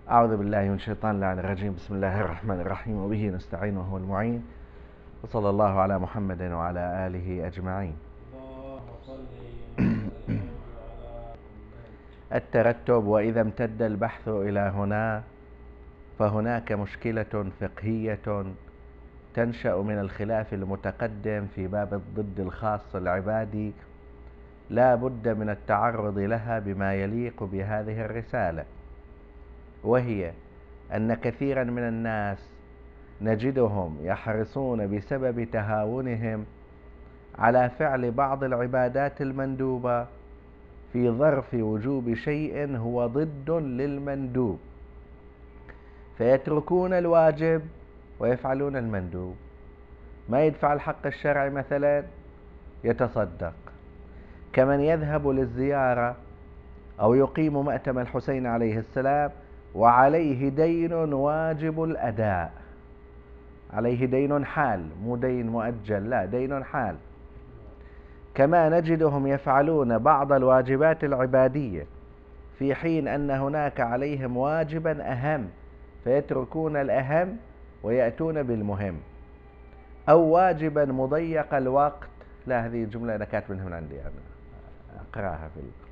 أعوذ بالله من الشيطان اللعين الرجيم. بسم الله الرحمن الرحيم، وبه نستعين وهو المعين، وصلى الله على محمد وعلى آله أجمعين. الترتب. وإذا امتد البحث إلى هنا فهناك مشكلة فقهية تنشأ من الخلاف المتقدم في باب الضد الخاص العبادي، لا بد من التعرض لها بما يليق بهذه الرسالة، وهي أن كثيرا من الناس نجدهم يحرصون بسبب تهاونهم على فعل بعض العبادات المندوبة في ظرف وجوب شيء هو ضد للمندوب، فيتركون الواجب ويفعلون المندوب. ما يدفع الحق الشرعي مثلا يتصدق، كمن يذهب للزيارة أو يقيم مأتم الحسين عليه السلام وعليه دين واجب الأداء، عليه دين حال، مو دين مؤجل، لا، دين حال. كما نجدهم يفعلون بعض الواجبات العبادية في حين أن هناك عليهم واجبا أهم، فيتركون الأهم ويأتون بالمهم. أو واجبا مضيق الوقت، لا، هذه الجملة أنا كاتبها من عندي، أنا أقرأها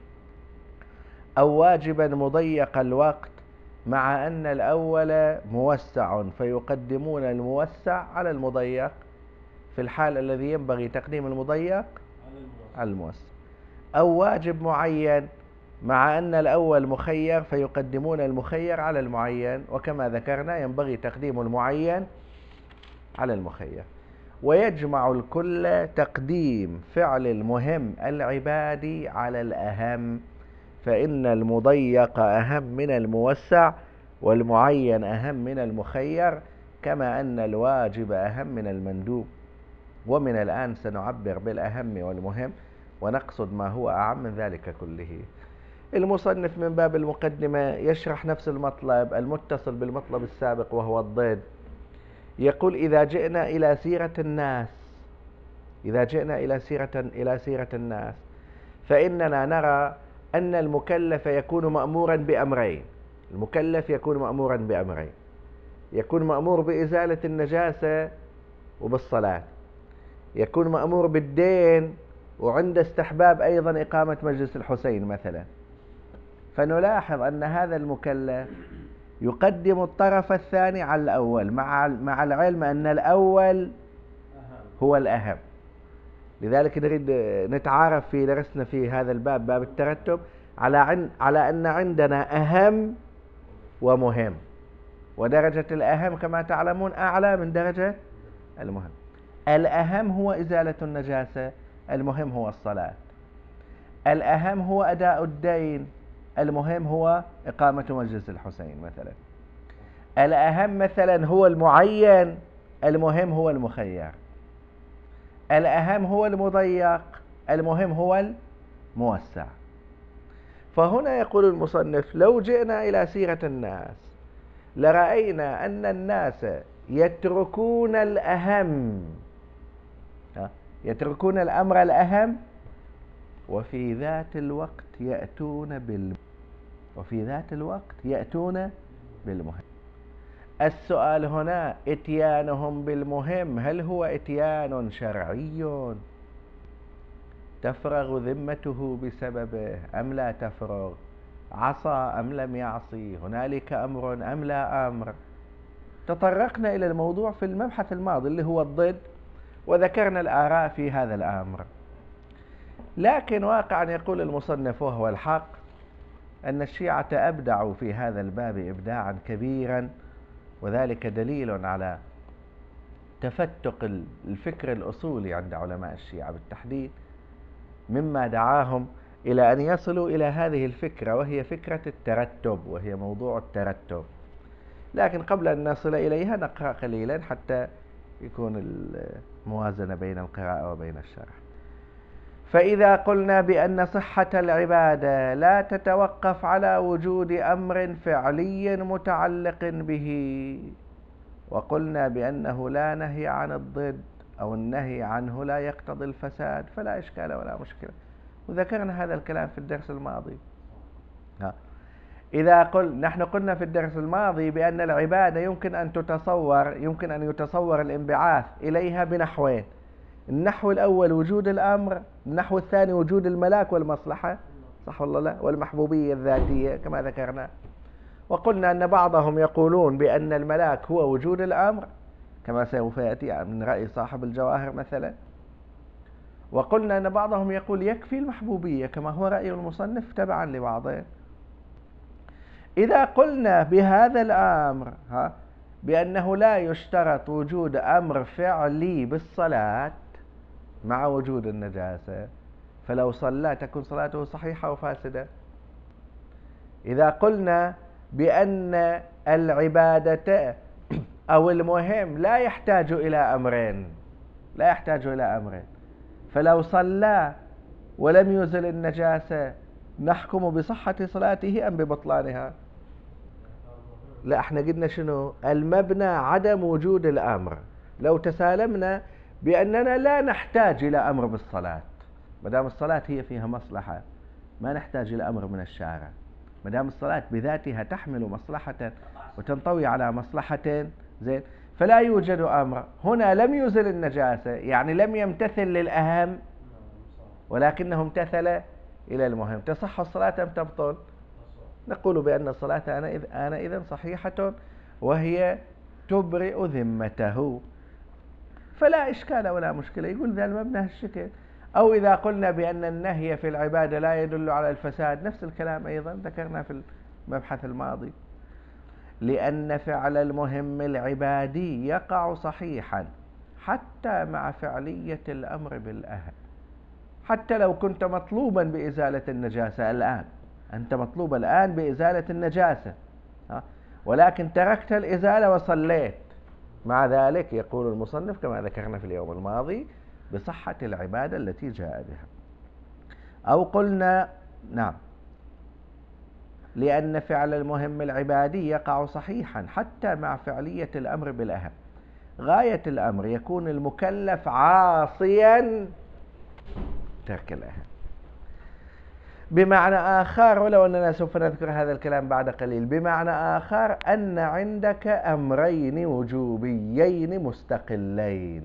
أو واجبا مضيق الوقت مع أن الأول موسع، فيقدمون الموسع على المضيق في الحال الذي ينبغي تقديم المضيق على الموسع. أو واجب معين مع أن الأول مخير، فيقدمون المخير على المعين، وكما ذكرنا ينبغي تقديم المعين على المخير. ويجمع الكل تقديم فعل المهم العبادي على الأهم، فإن المضيق أهم من الموسع، والمعين أهم من المخير، كما أن الواجب أهم من المندوب. ومن الآن سنعبر بالأهم والمهم ونقصد ما هو أعم من ذلك كله. المصنف من باب المقدمة يشرح نفس المطلب المتصل بالمطلب السابق وهو الضد. يقول: إذا جئنا إلى سيرة الناس، إذا جئنا إلى سيرة الناس فإننا نرى أن المكلف يكون مأمورا بأمرين. المكلف يكون مأمورا بأمرين: يكون مأمور بإزالة النجاسة وبالصلاة، يكون مأمور بالدين، وعند استحباب أيضا إقامة مجلس الحسين مثلا. فنلاحظ أن هذا المكلف يقدم الطرف الثاني على الأول، مع العلم أن الأول هو الأهم. لذلك نريد نتعارف في درسنا في هذا الباب، باب الترتب، على أن عندنا أهم ومهم، ودرجة الأهم كما تعلمون أعلى من درجة المهم. الأهم هو إزالة النجاسة، المهم هو الصلاة. الأهم هو أداء الدين، المهم هو إقامة مجلس الحسين مثلا. الأهم مثلا هو المعين، المهم هو المخير. الأهم هو المضيق، المهم هو الموسع. فهنا يقول المصنف: لو جئنا إلى سيرة الناس لرأينا أن الناس يتركون الأهم، يتركون الأمر الأهم، وفي ذات الوقت يأتون بالمهم. السؤال هنا: إتيانهم بالمهم هل هو إتيان شرعي تفرغ ذمته بسببه أم لا تفرغ؟ عصى أم لم يعصي؟ هنالك أمر أم لا أمر؟ تطرقنا إلى الموضوع في المبحث الماضي اللي هو الضد، وذكرنا الآراء في هذا الأمر. لكن واقعا يقول المصنف وهو الحق أن الشيعة أبدعوا في هذا الباب إبداعا كبيرا، وذلك دليل على تفتق الفكر الأصولي عند علماء الشيعة بالتحديد، مما دعاهم إلى أن يصلوا إلى هذه الفكرة، وهي فكرة الترتب، وهي موضوع الترتب. لكن قبل أن نصل إليها نقرأ قليلا حتى يكون الموازنة بين القراءة وبين الشرح. فإذا قلنا بأن صحة العبادة لا تتوقف على وجود أمر فعلي متعلق به، وقلنا بأنه لا نهي عن الضد أو النهي عنه لا يقتضي الفساد، فلا إشكال ولا مشكلة، وذكرنا هذا الكلام في الدرس الماضي. نحن قلنا في الدرس الماضي بأن العبادة يمكن أن يتصور الانبعاث إليها بنحوين: النحو الأول وجود الأمر، النحو الثاني وجود الملاك والمصلحة، صح ولا لا؟ والمحبوبية الذاتية كما ذكرنا. وقلنا أن بعضهم يقولون بأن الملاك هو وجود الأمر كما سوف يأتي من رأي صاحب الجواهر مثلا، وقلنا أن بعضهم يقول يكفي المحبوبية كما هو رأي المصنف تبعا لبعضهم. إذا قلنا بهذا الأمر بأنه لا يشترط وجود أمر فعلي بالصلاة مع وجود النجاسة، فلو صلى تكون صلاته صحيحة وفاسدة. إذا قلنا بأن العبادة أو المهم لا يحتاج إلى أمرين، فلو صلى ولم يزل النجاسة نحكم بصحة صلاته أم ببطلانها؟ لا، احنا قلنا شنو؟ المبنى عدم وجود الأمر. لو تسالمنا بأننا لا نحتاج إلى أمر بالصلاة، مدام الصلاة هي فيها مصلحة ما نحتاج إلى أمر من الشارع، مدام الصلاة بذاتها تحمل مصلحة وتنطوي على مصلحة، زين، فلا يوجد أمر هنا. لم يزل النجاسة، يعني لم يمتثل للأهم ولكنه امتثل إلى المهم. تصح الصلاة أم تبطل؟ نقول بأن الصلاة آنئذ صحيحة وهي تبرئ ذمته، فلا إشكال ولا مشكلة. يقول ذا المبنى هالشكل. أو إذا قلنا بأن النهي في العبادة لا يدل على الفساد، نفس الكلام أيضا ذكرنا في المبحث الماضي، لأن فعل المهم العبادي يقع صحيحا حتى مع فعلية الأمر بالأهل. حتى لو كنت مطلوبا بإزالة النجاسة الآن، أنت مطلوب الآن بإزالة النجاسة ولكن تركت الإزالة وصليت، مع ذلك يقول المصنف كما ذكرنا في اليوم الماضي بصحة العبادة التي جاء بها. أو قلنا نعم، لأن فعل المهم العبادي يقع صحيحا حتى مع فعلية الأمر بالأهم. غاية الأمر يكون المكلف عاصيا ترك الأهم. بمعنى آخر، ولو أننا سوف نذكر هذا الكلام بعد قليل، بمعنى آخر أن عندك أمرين وجوبيين مستقلين،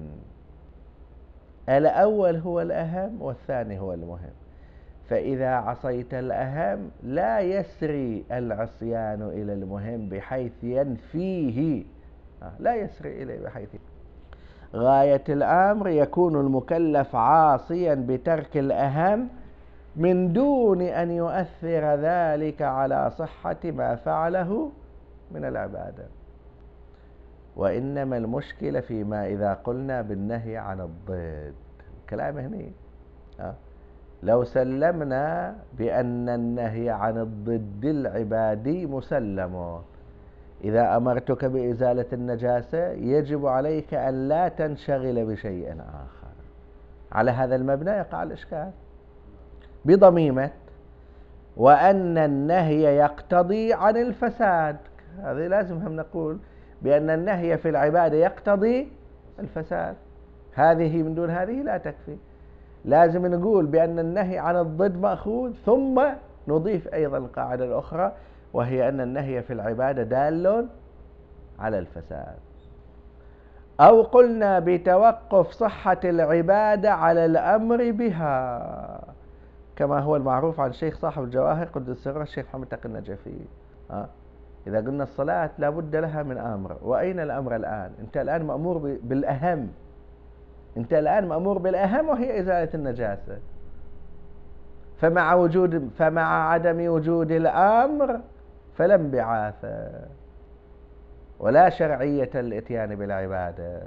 الأول هو الأهم والثاني هو المهم. فإذا عصيت الأهم لا يسري العصيان إلى المهم بحيث ينفيه، لا يسري إليه بحيث. غاية الأمر يكون المكلف عاصيا بترك الأهم من دون أن يؤثر ذلك على صحة ما فعله من العبادة. وإنما المشكلة فيما إذا قلنا بالنهي عن الضد. كلام هني لو سلمنا بأن النهي عن الضد العبادي مسلم، إذا أمرتك بإزالة النجاسة يجب عليك أن لا تنشغل بشيء آخر، على هذا المبنى يقع الإشكال بضميمة وأن النهي يقتضي عن الفساد. هذه لازم هم نقول بأن النهي في العبادة يقتضي الفساد، هذه من دون هذه لا تكفي. لازم نقول بأن النهي عن الضد مأخوذ، ثم نضيف أيضا القاعدة الأخرى وهي أن النهي في العبادة دال على الفساد. أو قلنا بتوقف صحة العبادة على الأمر بها كما هو المعروف عن الشيخ صاحب الجواهر قدس سره الشيخ محمد تقي النجفي. إذا قلنا الصلاة لابد لها من أمر، وأين الأمر الآن؟ أنت الآن مأمور بالأهم، أنت الآن مأمور بالأهم وهي إزالة النجاسة. فمع عدم وجود الأمر فلا انبعاث ولا شرعية الإتيان بالعبادة،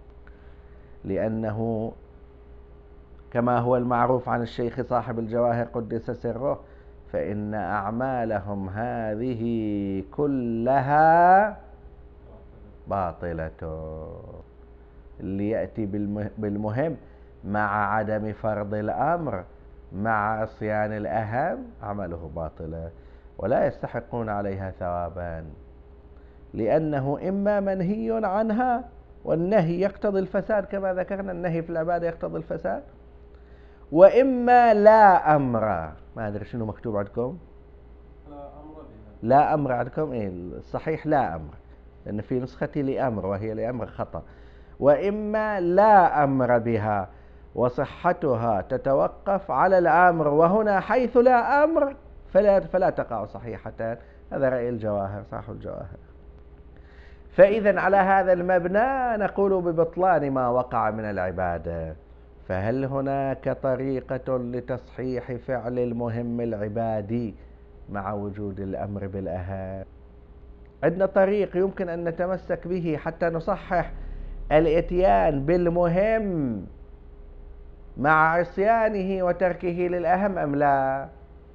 لأنه كما هو المعروف عن الشيخ صاحب الجواهر قدس سره فإن أعمالهم هذه كلها باطلة. اللي يأتي بالمهم مع عدم فرض الأمر مع عصيان الأهم عمله باطلة ولا يستحقون عليها ثوابا، لأنه إما منهي عنها والنهي يقتضي الفساد كما ذكرنا، النهي في العبادة يقتضي الفساد، وإما لا أمر. ما أدري شنو مكتوب عندكم، لا أمر عندكم؟ إيه الصحيح لا أمر، لأن في نسختي لأمر وهي لأمر خطأ. وإما لا أمر بها وصحتها تتوقف على الأمر، وهنا حيث لا أمر فلا تقع صحيحتان. هذا رأي الجواهر، صاحب الجواهر. فإذا على هذا المبنى نقول ببطلان ما وقع من العبادة. فهل هناك طريقة لتصحيح فعل المهم العبادي مع وجود الأمر بالأهم؟ عندنا طريق يمكن أن نتمسك به حتى نصحح الإتيان بالمهم مع عصيانه وتركه للأهم أم لا؟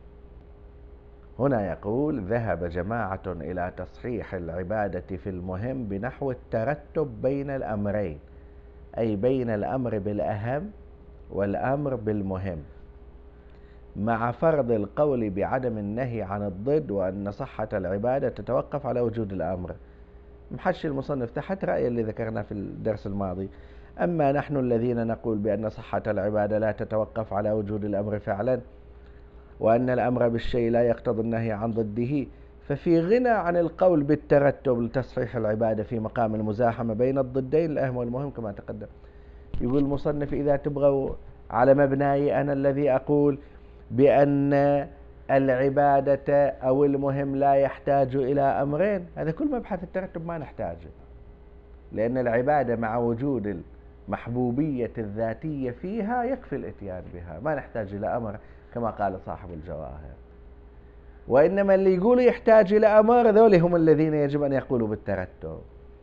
هنا يقول: ذهب جماعة إلى تصحيح العبادة في المهم بنحو الترتب بين الأمرين، أي بين الأمر بالأهم والأمر بالمهم، مع فرض القول بعدم النهي عن الضد، وأن صحة العبادة تتوقف على وجود الأمر. محشي المصنف تحت رأي اللي ذكرنا في الدرس الماضي: أما نحن الذين نقول بأن صحة العبادة لا تتوقف على وجود الأمر فعلا، وأن الأمر بالشيء لا يقتضي النهي عن ضده، ففي غنى عن القول بالترتب لتصحيح العبادة في مقام المزاحمة بين الضدين الأهم والمهم كما تقدم. يقول المصنف: إذا تبغوا على مبناي أنا الذي أقول بأن العبادة أو المهم لا يحتاج إلى أمرين، هذا كل مبحث الترتب ما نحتاجه، لأن العبادة مع وجود المحبوبية الذاتية فيها يكفي الإتيان بها، ما نحتاج إلى أمر كما قال صاحب الجواهر. وإنما اللي يقول يحتاج إلى أمر ذولي هم الذين يجب أن يقولوا بالترتب.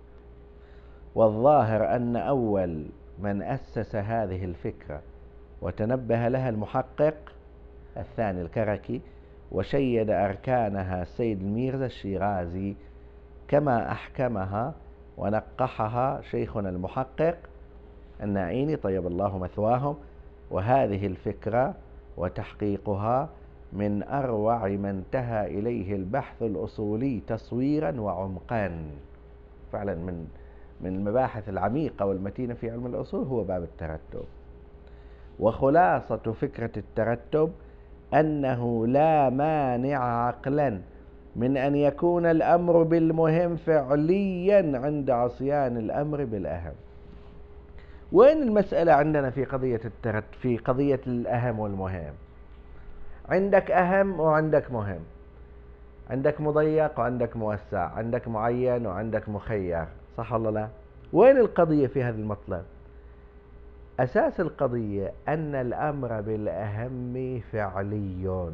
والظاهر أن أول من أسس هذه الفكرة وتنبه لها المحقق الثاني الكركي، وشيد أركانها السيد الميرزا الشيرازي، كما أحكمها ونقحها شيخنا المحقق النعيني طيب الله مثواهم. وهذه الفكرة وتحقيقها من أروع ما انتهى إليه البحث الأصولي تصويرا وعمقا. فعلا من المباحث العميقة والمتينة في علم الأصول هو باب الترتب. وخلاصة فكرة الترتب أنه لا مانع عقلا من أن يكون الأمر بالمهم فعليا عند عصيان الأمر بالأهم. وين المسألة عندنا في قضية الترتب؟ في قضية الأهم والمهم، عندك أهم وعندك مهم، عندك مضيق وعندك موسع، عندك معين وعندك مخير، صح ولا لا؟ وين القضية في هذا المطلب؟ أساس القضية أن الأمر بالأهم فعلي،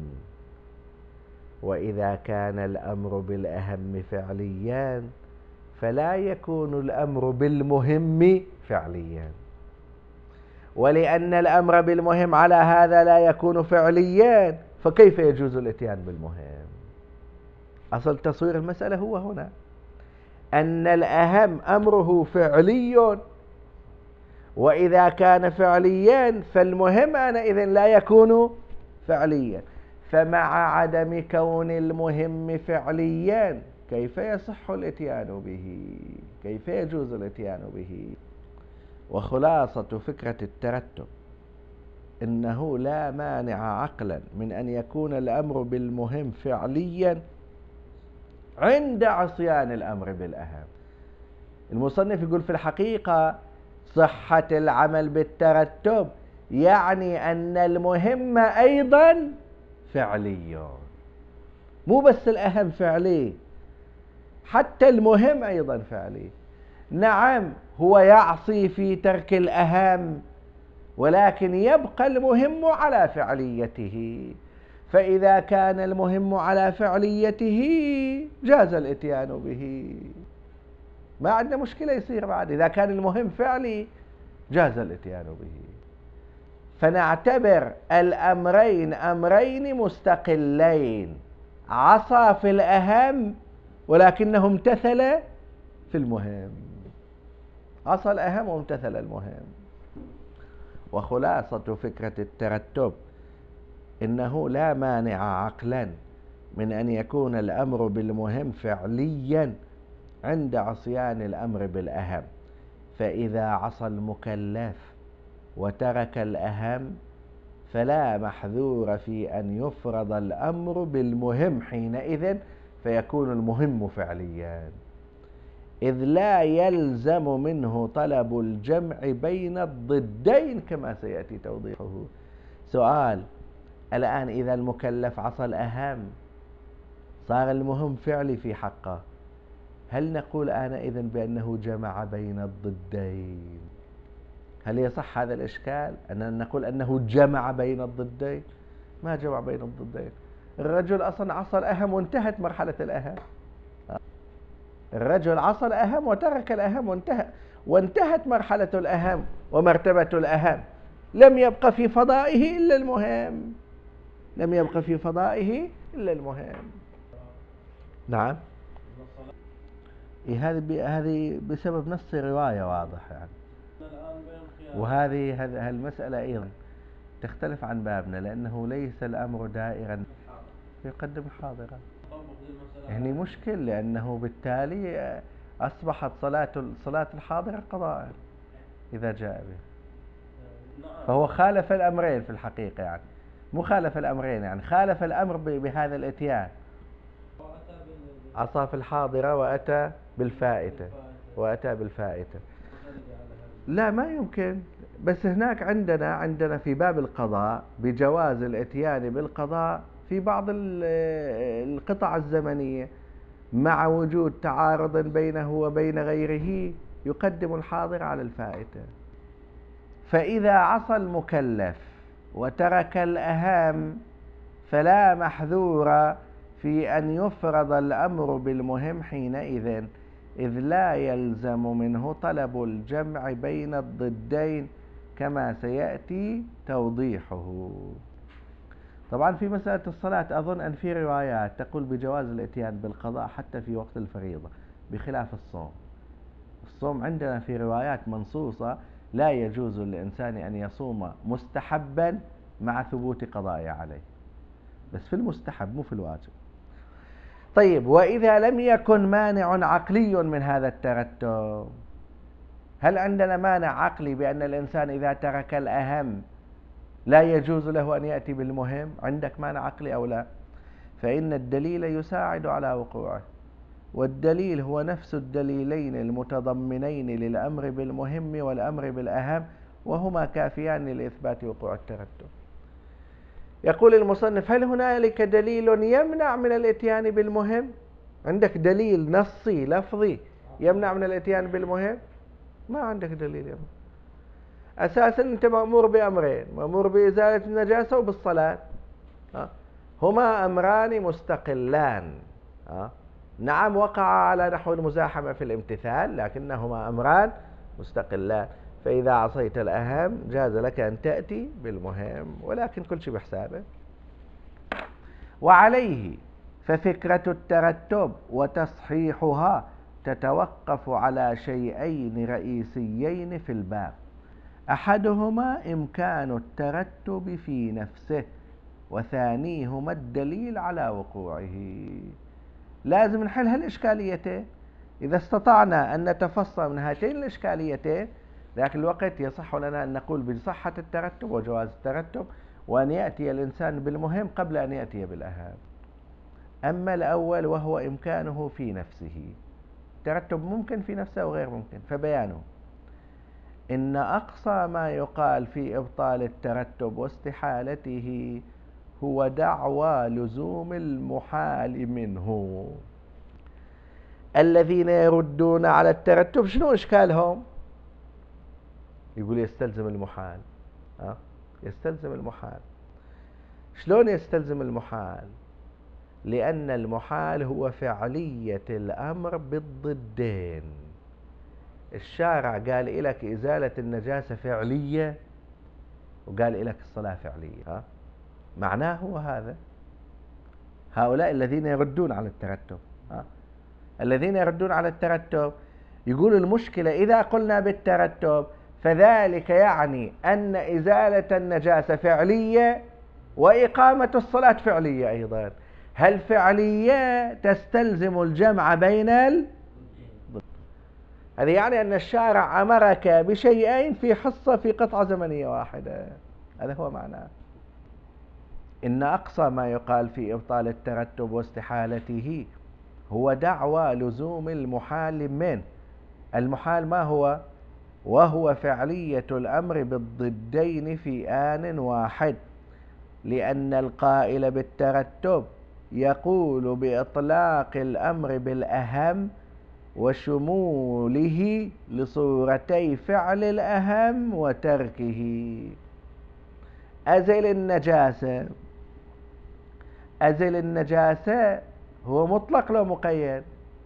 وإذا كان الأمر بالأهم فعليا فلا يكون الأمر بالمهم فعليا، ولأن الأمر بالمهم على هذا لا يكون فعليا فكيف يجوز الإتيان بالمهم؟ أصل تصوير المسألة هو هنا أن الأهم أمره فعلي، وإذا كان فعليا فالمهم إذن لا يكون فعليا، فمع عدم كون المهم فعليا كيف يصح الإتيان به؟ كيف يجوز الإتيان به؟ وخلاصة فكرة الترتب إنه لا مانع عقلا من أن يكون الأمر بالمهم فعليا عند عصيان الأمر بالأهم. المصنف يقول في الحقيقة صحة العمل بالترتب يعني أن المهم أيضا فعلي، مو بس الأهم فعلي، حتى المهم أيضا فعلي. نعم هو يعصي في ترك الأهم، ولكن يبقى المهم على فعليته، فإذا كان المهم على فعليته جاز الإتيان به، ما عندنا مشكلة يصير بعد إذا كان المهم فعلي جاز الإتيان به. فنعتبر الأمرين أمرين مستقلين، عصى في الأهم ولكنه امتثل في المهم، عصى الأهم وامتثل المهم. وخلاصة فكرة الترتب إنه لا مانع عقلا من أن يكون الأمر بالمهم فعليا عند عصيان الأمر بالأهم، فإذا عصى المكلف وترك الأهم فلا محذور في أن يفرض الأمر بالمهم حينئذ، فيكون المهم فعليا، إذ لا يلزم منه طلب الجمع بين الضدين كما سيأتي توضيحه. سؤال: الآن إذا المكلف عصى الأهم صار المهم فعلي في حقه، هل نقول آنئذ بأنه جمع بين الضدين؟ هل يصح هذا الإشكال أننا نقول أنه جمع بين الضدين؟ ما جمع بين الضدين. الرجل أصلا عصى الأهم وانتهت مرحلة الأهم. الرجل عصى الأهم وترك الأهم وانتهت مرحلة الأهم ومرتبة الأهم، لم يبق في فضائه إلا المهم، لم يبق في فضائه إلا المهم. نعم، هذه بسبب نص رواية واضح يعني. وهذه المسألة أيضا تختلف عن بابنا، لأنه ليس الأمر دائرا يقدم الحاضرة. يعني مشكل، لأنه بالتالي أصبحت صلاة الحاضرة قضاء إذا جاء به، فهو خالف الأمرين في الحقيقة، يعني مو خالف الأمرين، يعني خالف الأمر بهذا الإتيان، عصى في الحاضرة وأتى بالفائتة. لا، ما يمكن. بس هناك عندنا في باب القضاء بجواز الاتيان بالقضاء في بعض القطع الزمنية مع وجود تعارض بينه وبين غيره يقدم الحاضر على الفائتة. فإذا عصى المكلف وترك الأهم فلا محذور في أن يفرض الأمر بالمهم حينئذ، إذ لا يلزم منه طلب الجمع بين الضدين كما سيأتي توضيحه. طبعا في مسألة الصلاة أظن أن في روايات تقول بجواز الاتيان بالقضاء حتى في وقت الفريضة، بخلاف الصوم. الصوم عندنا في روايات منصوصة لا يجوز للإنسان أن يصوم مستحبا مع ثبوت قضاء عليه، بس في المستحب مو في الواجب. طيب، وإذا لم يكن مانع عقلي من هذا الترتب، هل عندنا مانع عقلي بأن الإنسان إذا ترك الأهم لا يجوز له أن يأتي بالمهم؟ عندك مانع عقلي أو لا؟ فإن الدليل يساعد على وقوعه، والدليل هو نفس الدليلين المتضمنين للأمر بالمهم والأمر بالأهم، وهما كافيان لإثبات وقوع الترتب. يقول المصنف: هل هنالك دليل يمنع من الاتيان بالمهم؟ عندك دليل نصي لفظي يمنع من الاتيان بالمهم؟ ما عندك دليل يمنع. أساسا أنت مأمور بأمرين، مأمور بإزالة النجاسة وبالصلاة، هما أمران مستقلان. نعم، وقع على نحو المزاحمة في الامتثال، لكنهما أمران مستقلان. فإذا عصيت الأهم جاز لك أن تأتي بالمهم، ولكن كل شيء بحسابه. وعليه ففكرة الترتب وتصحيحها تتوقف على شيئين رئيسيين في الباب: أحدهما إمكان الترتب في نفسه، وثانيهما الدليل على وقوعه. لازم نحل هالإشكاليتين. إذا استطعنا أن نتفصل من هاتين الإشكاليتين، ذاك الوقت يصح لنا أن نقول بصحة الترتب وجواز الترتب، وأن يأتي الإنسان بالمهم قبل أن يأتي بالأهم. أما الأول وهو إمكانه في نفسه، الترتب ممكن في نفسه وغير ممكن، فبيانه: إن أقصى ما يقال في إبطال الترتب واستحالته هو دعوى لزوم المحال منه. الذين يردون على الترتب شنو إشكالهم؟ يقول يستلزم المحال. يستلزم المحال. شلون يستلزم المحال؟ لأن المحال هو فعلية الأمر بالضدين. الشارع قال لك إزالة النجاسة فعلية، وقال لك الصلاة فعلية. معناه هو هذا. هؤلاء الذين يردون على الترتب، الذين يردون على الترتب يقول المشكلة إذا قلنا بالترتب فذلك يعني أن إزالة النجاسة فعلية وإقامة الصلاة فعلية أيضا. هل فعلية تستلزم الجمع بين هذا يعني أن الشارع أمرك بشيئين في حصة في قطعة زمنية واحدة. هذا هو معناه. إن أقصى ما يقال في إبطال الترتب واستحالته هو دعوى لزوم المحال منه. المحال ما هو؟ وهو فعلية الأمر بالضدين في آن واحد، لأن القائل بالترتب يقول بإطلاق الأمر بالأهم وشموله لصورتي فعل الأهم وتركه. أزل النجاسة، أزل النجاسة هو مطلق لو مقيد؟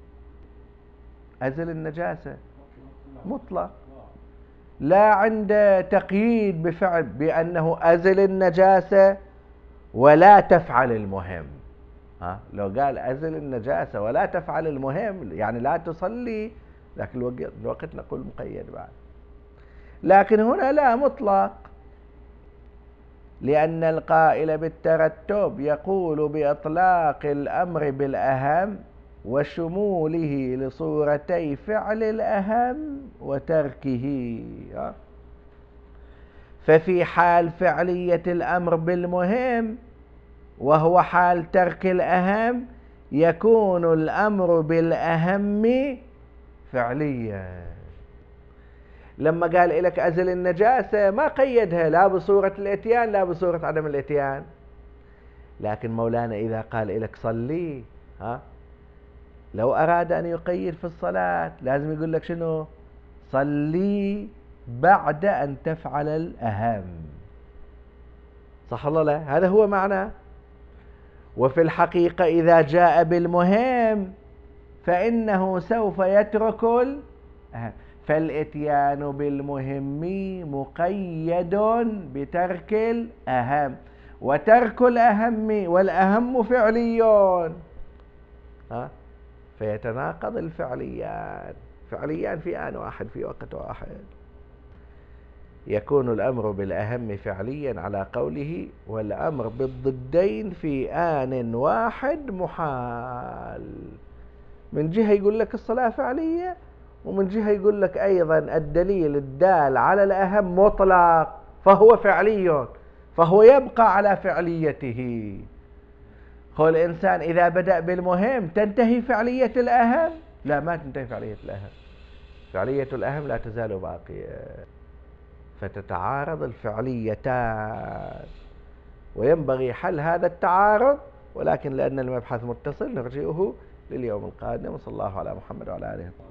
أزل النجاسة مطلق، لا عند تقييد بفعل بأنه أزل النجاسة ولا تفعل المهم. لو قال أزل النجاسة ولا تفعل المهم يعني لا تصلي، ذاك الوقت نقول مقيد بعد. لكن هنا لا، مطلق، لأن القائل بالترتب يقول بإطلاق الأمر بالأهم وشموله لصورتي فعل الأهم وتركه. ففي حال فعلية الأمر بالمهم وهو حال ترك الأهم يكون الأمر بالأهم فعليا. لما قال لك أزل النجاسة ما قيدها لا بصورة الإتيان لا بصورة عدم الإتيان. لكن مولانا إذا قال لك صلي، لو أراد أن يقيد في الصلاة لازم يقول لك شنو؟ صلي بعد أن تفعل الأهم. صح الله؟ لا، هذا هو معنى. وفي الحقيقة إذا جاء بالمهم فإنه سوف يترك الأهم، فالإتيان بالمهم مقيد بترك الأهم، وترك الأهم والأهم فعليون، فيتناقض الفعليان، فعليان في آن واحد في وقت واحد. يكون الأمر بالأهم فعليا على قوله والأمر بالضدين في آن واحد محال. من جهة يقول لك الصلاة فعلية، ومن جهة يقول لك أيضا الدليل الدال على الأهم مطلق فهو فعلي، فهو يبقى على فعليته. هو الإنسان إذا بدأ بالمهم تنتهي فعلية الأهم؟ لا، ما تنتهي فعلية الأهم، فعلية الأهم لا تزال باقية، فتتعارض الفعليتان وينبغي حل هذا التعارض. ولكن لأن المبحث متصل نرجئه لليوم القادم، وصلى الله على محمد وعلى آله.